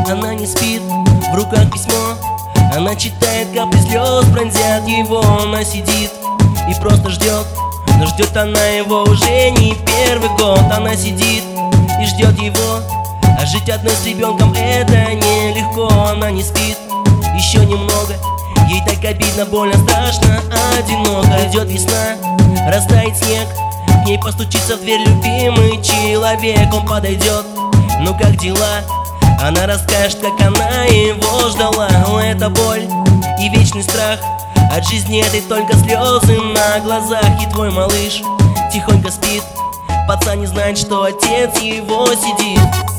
Она не спит, в руках письмо. Она читает, капли слез пронзят его. Она сидит и просто ждет, но ждет она его уже не первый год. Она сидит и ждет его, а жить одной с ребенком это нелегко. Она не спит еще немного, ей так обидно, больно, страшно, одиноко. Идет весна, растает снег, к ней постучится в дверь любимый человек. Он подойдет: ну как дела? Она расскажет, как она его ждала. Но это боль и вечный страх, от жизни этой только слезы на глазах. И твой малыш тихонько спит, пацан не знает, что отец его сидит.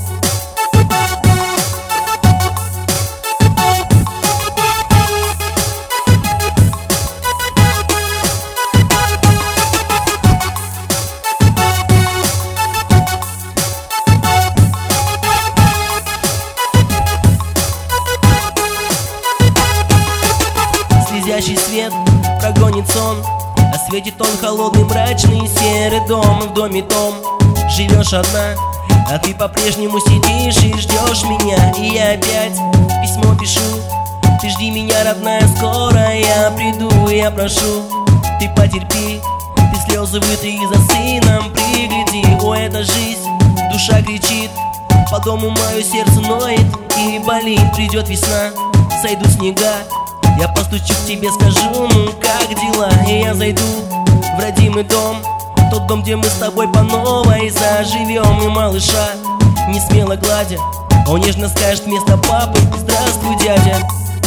Слезящий свет прогонит сон, осветит он холодный, мрачный, серый дом. И в доме том живешь одна, а ты по-прежнему сидишь и ждешь меня. И я опять письмо пишу: ты жди меня, родная, скоро я приду. Я прошу, ты потерпи, ты слезы вытри и за сыном пригляди. О, это жизнь, душа кричит, по дому мое сердце ноет и болит. Придет весна, сойдут снега, я постучу к тебе, скажу: ну как дела? И я зайду в родимый дом, тот дом, где мы с тобой по новой заживем. И малыша не смело гладя, он нежно скажет вместо папы: здравствуй, дядя.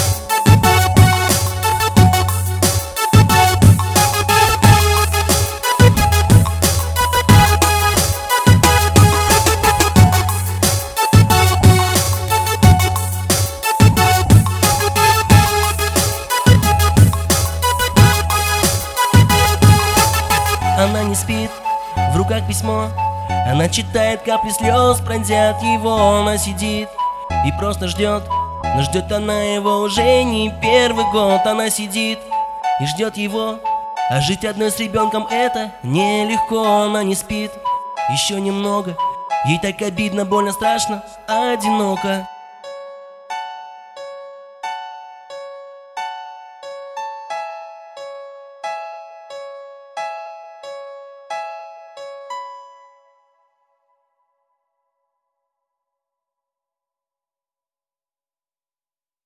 Она не спит, в руках письмо. Она читает, капли слез пронзят его. Она сидит и просто ждет, но ждет она его уже не первый год. Она сидит и ждет его, а жить одной с ребенком это нелегко. Она не спит еще немного, ей так обидно, больно, страшно, одиноко.